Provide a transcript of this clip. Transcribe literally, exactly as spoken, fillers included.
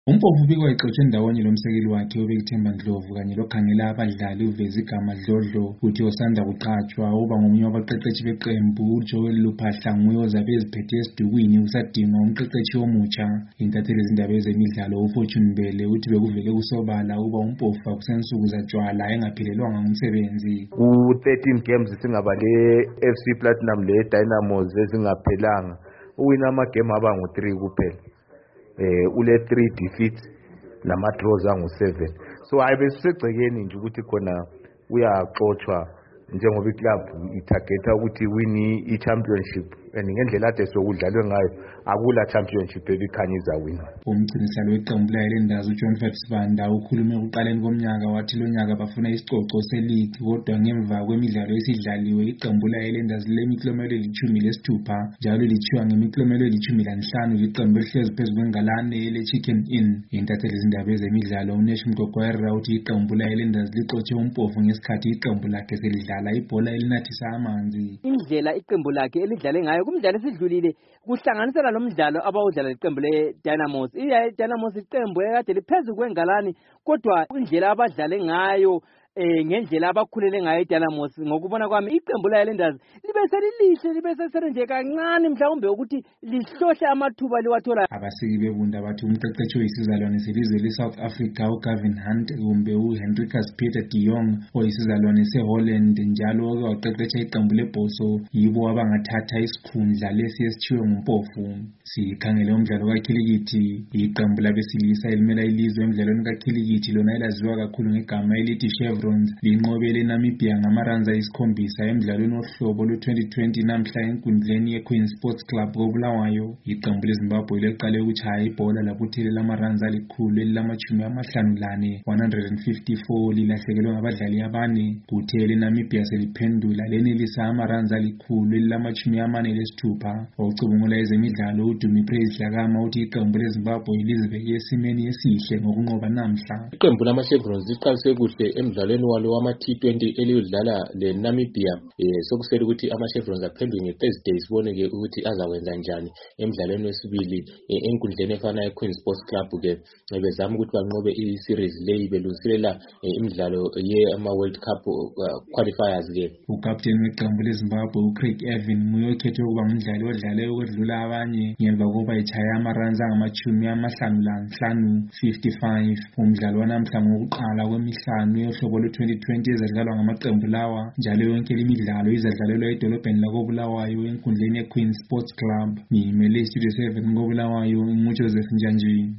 Umpofu ubikwa exotshwe ndawonye lomsekeli wakhe obekuthemba Ndlovu kanye lokhangela abadlali uveza igama Dlodlo uthi osanda kuqhatshwa uba ngomunye wabaqeqetshi beqembu uJoel Luphahla nguye ozabe eziphethe esidukwini kusadingwa umqeqetshi omutsha. Intatheli zindaba ezemidlalo uFortune Mbele uthi bekuvele kusobala uba umpofu akusensuku zatshwala engaphilelwanga ngumsebenzi. Ku-thirteen games singabale F C Platinum le Dynamos ezingaphelanga uwina amagame aba ngo-three kuphela. eh ule three defeats nama draws angu seven. So ayibe sisegcekeni nje ukuthi khona uyaxoxwa njengoba iclub itargeta ukuthi wini i-championship and ngendlela ade sokudlalwe ngayo akula championship ebikhanyiza wina. Umgcinisalo weqembu layilendazi uJohn Fabsibanda ukhulume ekuqaleni komnyaka wathi lo nyaka bafuna isicoco seleague kodwa ngemva kwemidlalo esidlaliwe iqembu layilendazi lemiklomelo elithumi lesithupha njalo lithiwa ngemiklomelo elithumi lanhlanu liqembu elihlezi phezu kwengalane ele Chicken Inn. Intatheli zindaba ezemidlalo uNesh Mgogwera uthi iqembu layilendazi lixotshe umpofu ngesikhathi iqembu lakhe selidlala ibhola elinathisa amanzi. Indlela iqembu lakhe elidlale ngayo kumdlalo esidlulile kuhlanganisela lo mdlalo abawudlala iqembu le Dynamos. Iya Dynamos iqembu ekade liphezulu kwengalani kodwa indlela abadlale ngayo eh ngendlela abakhulele ngayo iDynamos ngokubona kwami iqembu layilendazi libe selilihle libe seserenje kancane mhlawumbe ukuthi lihlohle amathuba liwathola. Abasiki bebunda bathi umqeqeshi oyisizalwane selizwe leSouth Africa uGavin Hunt kumbe uHenricus Peter de Jong oyisizalwane seHolland njalo waqeqesha iqembu leBoso yibo abangathatha isikhundla lesi esithiwe ngumpofu. Sikhangele umdlalo kakhilikithi iqembu labesilisa elimela ilizwe emidlalweni kakhilikithi lona elaziwa kakhulu ngegama elithi Chevrons linqobele Namibia ngamaranza isikhombisa emidlalweni ohlobo lwe-twenty twenty namhla enkundleni yeQueen Sports Club koBulawayo. Iqembu leZimbabwe liqale ukuchaya ibhola labuthelela amaranza alikhulu elilamachumi amahlanu lane one hundred fifty-four lilahlekelwe ngabadlali abane kuthe leNamibia seliphendula lenelisa amaranza alikhulu elilamachumi amane lesithupha. Ocubungula ezemidlalo uDumi Praise Dlakama uthi iqembu leZimbabwe lizibeke esimeni esihle ngokunqoba namhla. Iqembu lamaChevrons liqalise kuhle emidlalweni walo wama-T twenty eliyodlala leNamibia. Eh sokusele ukuthi amaChevrons aphenduke ngeThursday sibone ke ukuthi azakwenza njani emidlalweni wesibili enkundleni efana yeQueen Sports Club ke bezama ukuthi banqobe i-series leyi belungiselela imidlalo ye-ama-World Cup qualifiers ke. Ukapteni weqembu leZimbabwe uCraig Evan nguye okhethwe ukuba ngumdlali odlale ukwedlula abanye ngemva kokuba echaya amaranza angamachumi amahlanu lanhlanu fifty-five. Umdlalo wanamhla ngokuqala kwemihlanu yohlobo lwe-twenty twenty ezadlalwa ngamaqembu lawa njalo yonke imidlalo izadlalelwa edolobheni lakoBulawayo enkundleni yeQueen Sports Club. Ngimele iStudio seven koBulawayo nguJoseph Njanji.